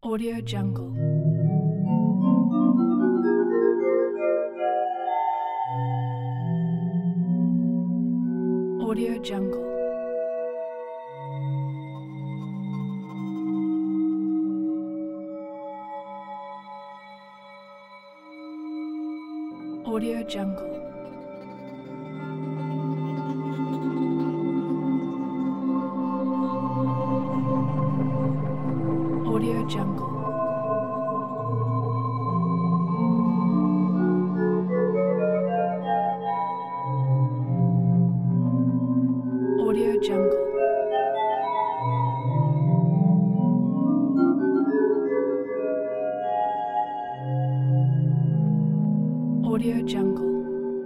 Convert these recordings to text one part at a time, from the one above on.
Audio Jungle. Audio Jungle. Audio Jungle. Audio Jungle. Audio Jungle. Audio Jungle.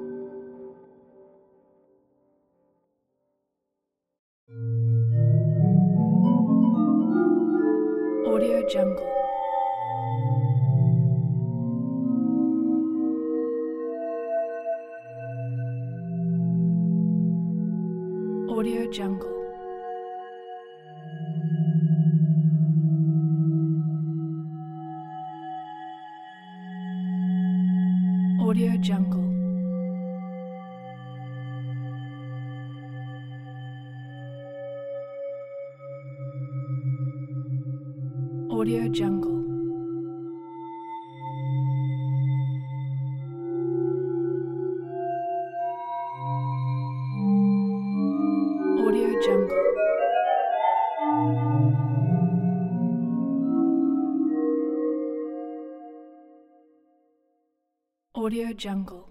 Audio Jungle. Audio Jungle. Audio Jungle. Audio Jungle. Audio Jungle. Audio Jungle.